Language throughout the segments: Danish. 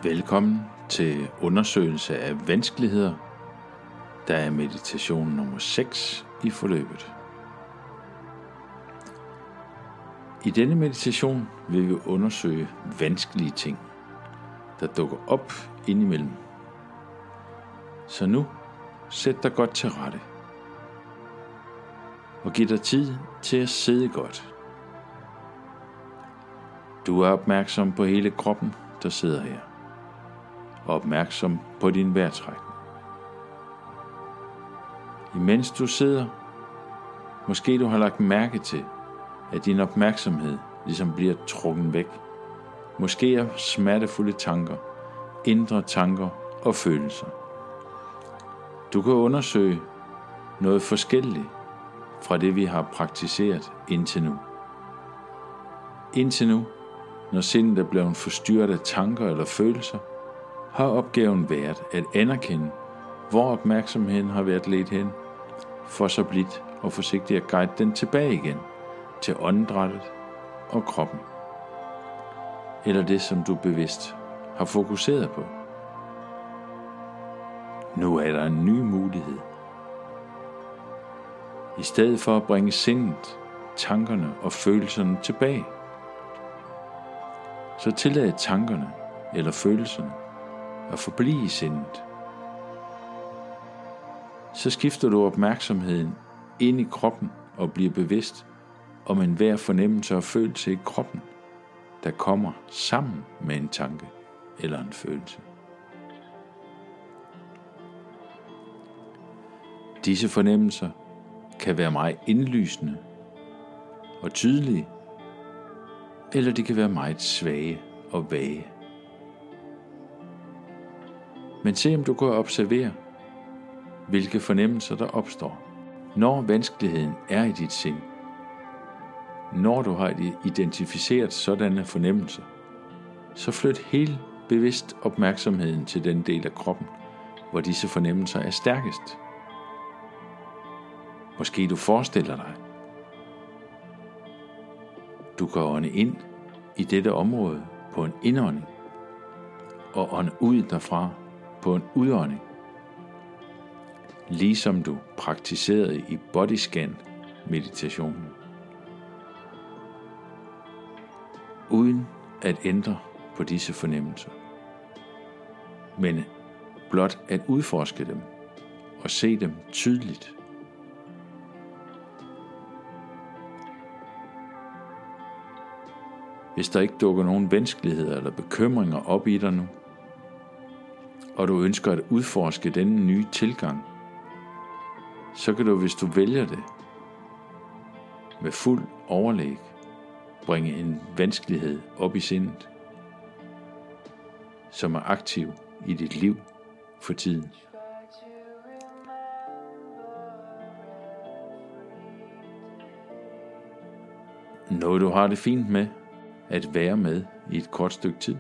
Velkommen til undersøgelse af vanskeligheder, der er meditation nummer 6 i forløbet. I denne meditation vil vi undersøge vanskelige ting, der dukker op indimellem. Så nu sæt dig godt til rette og giv dig tid til at sidde godt. Du er opmærksom på hele kroppen, der sidder her, og opmærksom på din vejrtrækning. Imens du sidder, måske du har lagt mærke til, at din opmærksomhed ligesom bliver trukket væk. Måske er smertefulde tanker, indre tanker og følelser. Du kan undersøge noget forskelligt fra det, vi har praktiseret indtil nu. Indtil nu, når sindet er blevet forstyrret af tanker eller følelser, har opgaven været at anerkende, hvor opmærksomheden har været ledt hen, for så blidt og forsigtigt at guide den tilbage igen til åndedrættet og kroppen. Eller det, som du bevidst har fokuseret på. Nu er der en ny mulighed. I stedet for at bringe sindet, tankerne og følelserne tilbage, så tillad tankerne eller følelserne at forblive i sindet. Så skifter du opmærksomheden ind i kroppen og bliver bevidst om enhver fornemmelse og følelse i kroppen, der kommer sammen med en tanke eller en følelse. Disse fornemmelser kan være meget indlysende og tydelige, eller de kan være meget svage og vage. Men se om du kan observere, hvilke fornemmelser der opstår, når vanskeligheden er i dit sind. Når du har identificeret sådanne fornemmelser, så flyt helt bevidst opmærksomheden til den del af kroppen, hvor disse fornemmelser er stærkest. Måske du forestiller dig, du kan ånde ind i dette område på en indånding, og ånde ud derfra på en udånding, ligesom du praktiserede i bodyscan meditationen, uden at ændre på disse fornemmelser, men blot at udforske dem og se dem tydeligt. Hvis der ikke dukker nogen vanskeligheder eller bekymringer op i dig nu, og du ønsker at udforske denne nye tilgang, så kan du, hvis du vælger det, med fuld overlæg, bringe en vanskelighed op i sindet, som er aktiv i dit liv for tiden. Noget du har det fint med at være med i et kort stykke tid.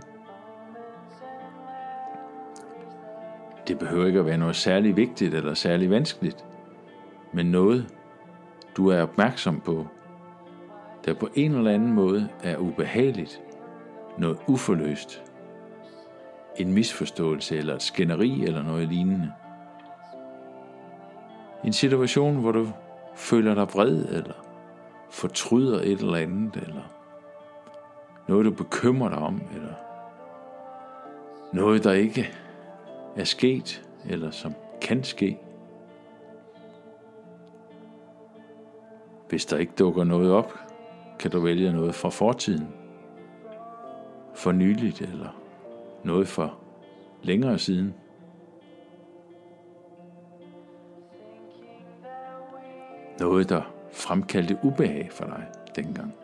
Det behøver ikke at være noget særligt vigtigt eller særligt vanskeligt, men noget, du er opmærksom på, der på en eller anden måde er ubehageligt, noget uforløst, en misforståelse eller et skænderi eller noget lignende. En situation, hvor du føler dig vred eller fortryder et eller andet, eller noget du bekymrer dig om, eller noget der ikke er sket, eller som kan ske. Hvis der ikke dukker noget op, kan du vælge noget fra fortiden, for nyligt, eller noget for længere siden. Noget, der fremkaldte ubehag for dig dengang.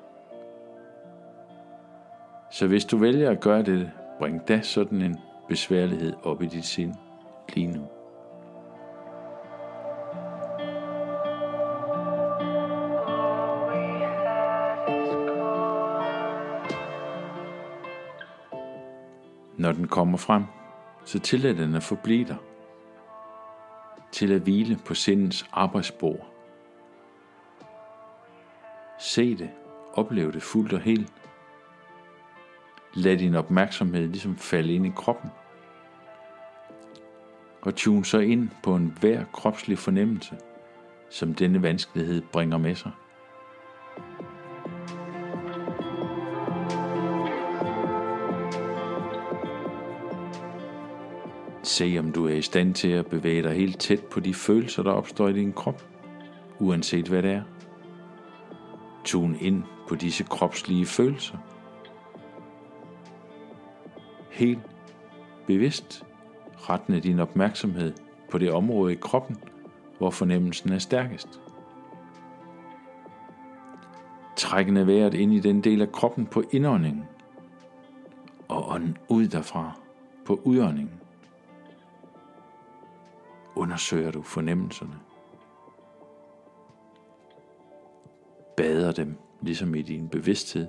Så hvis du vælger at gøre det, bring da sådan en besværlighed op i dit sind lige nu. Når den kommer frem, så tillad den at forblive der, til at hvile på sindets arbejdsbord. Se det, oplev det fuldt og helt. Lad din opmærksomhed ligesom falde ind i kroppen. Og tune så ind på enhver kropslig fornemmelse, som denne vanskelighed bringer med sig. Se om du er i stand til at bevæge dig helt tæt på de følelser, der opstår i din krop, uanset hvad det er. Tune ind på disse kropslige følelser. Helt bevidst rettende din opmærksomhed på det område i kroppen, hvor fornemmelsen er stærkest. Trækkende vejret ind i den del af kroppen på indåndingen, og ånden ud derfra på udåndingen. Undersøger du fornemmelserne. Bader dem ligesom i din bevidsthed.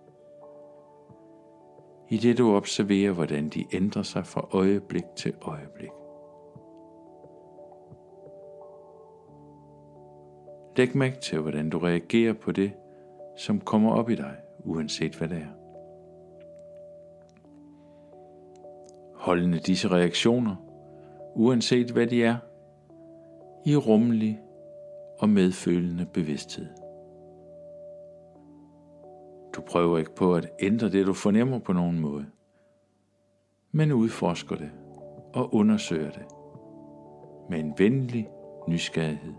I det du observerer, hvordan de ændrer sig fra øjeblik til øjeblik. Læg mærke til, hvordan du reagerer på det, som kommer op i dig, uanset hvad det er. Holdende disse reaktioner, uanset hvad de er, i rummelig og medfølende bevidsthed. Du prøver ikke på at ændre det, du fornemmer på nogen måde, men udforsker det og undersøger det med en venlig nysgerrighed.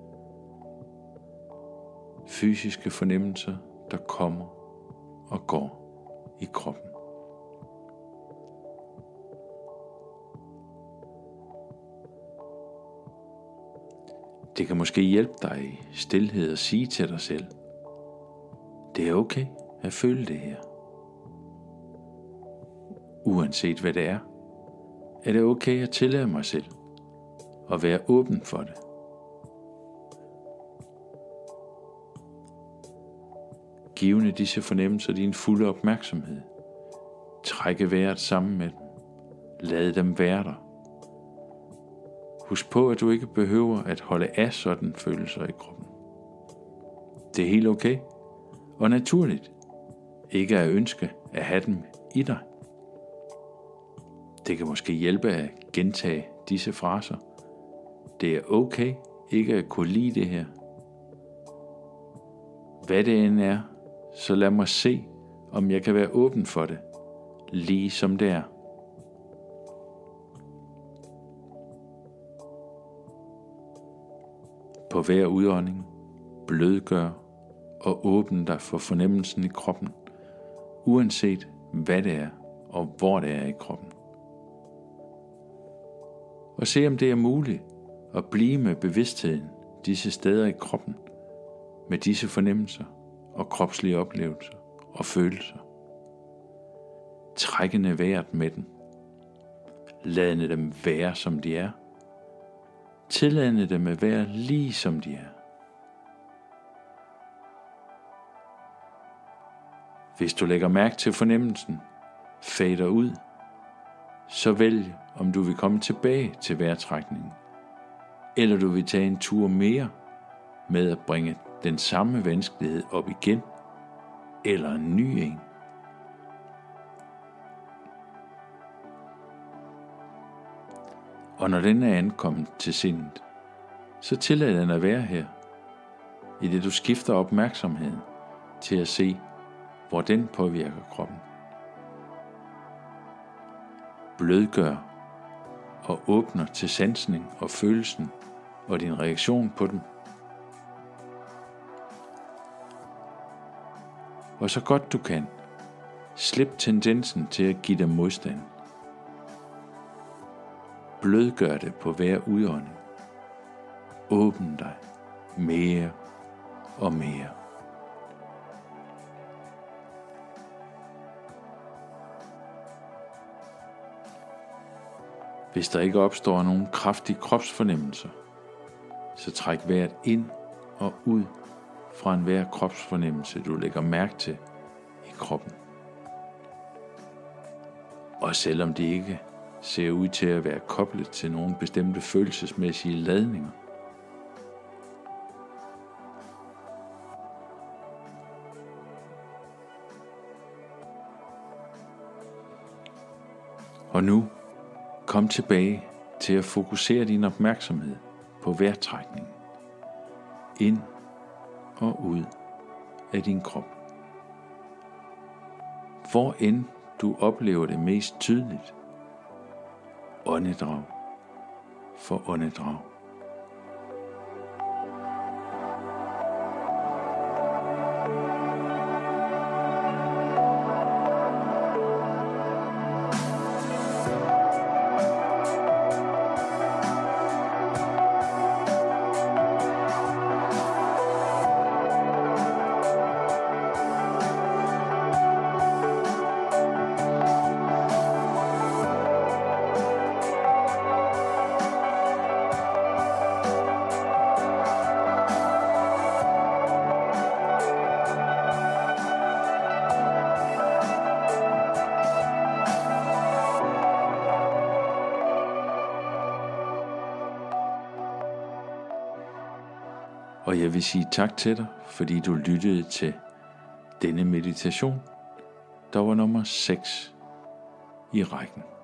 Fysiske fornemmelser, der kommer og går i kroppen. Det kan måske hjælpe dig i stilhed at sige til dig selv, det er okay at føle det her. Uanset hvad det er det okay at tillade mig selv at være åben for det. Givende disse fornemmelser din fulde opmærksomhed. Trække vejret sammen med dem. Lad dem være der. Husk på, at du ikke behøver at holde af sådan følelser i kroppen. Det er helt okay og naturligt ikke at ønske at have dem i dig. Det kan måske hjælpe at gentage disse fraser. Det er okay ikke at kunne lide det her. Hvad det end er, så lad mig se, om jeg kan være åben for det, lige som det er. På hver udånding, blødgør og åbn dig for fornemmelsen i kroppen, uanset hvad det er og hvor det er i kroppen. Og se om det er muligt at blive med bevidstheden disse steder i kroppen, med disse fornemmelser og kropslige oplevelser og følelser. Trækkende vejret med dem. Ladende dem være som de er. Tilladende dem at være lige som de er. Hvis du lægger mærke til fornemmelsen, fader ud, så vælg om du vil komme tilbage til vejrtrækningen, eller du vil tage en tur mere med at bringe den samme vanskelighed op igen, eller en ny en. Og når den er ankommet til sindet, så tillad den at være her, i det du skifter opmærksomheden til at se, hvor den påvirker kroppen. Blødgør og åbner til sansning og følelsen og din reaktion på dem. Og så godt du kan, slip tendensen til at give dem modstand. Blødgør det på hver udånding. Åbn dig mere og mere. Hvis der ikke opstår nogen kraftige kropsfornemmelser, så træk vejret ind og ud fra enhver kropsfornemmelse, du lægger mærke til i kroppen. Og selvom det ikke ser ud til at være koblet til nogle bestemte følelsesmæssige ladninger, Og nu kom tilbage til at fokusere din opmærksomhed på vejrtrækningen ind og ud af din krop. Hvor end du oplever det mest tydeligt, åndedrag for åndedrag. Og jeg vil sige tak til dig, fordi du lyttede til denne meditation, der var nummer 6 i rækken.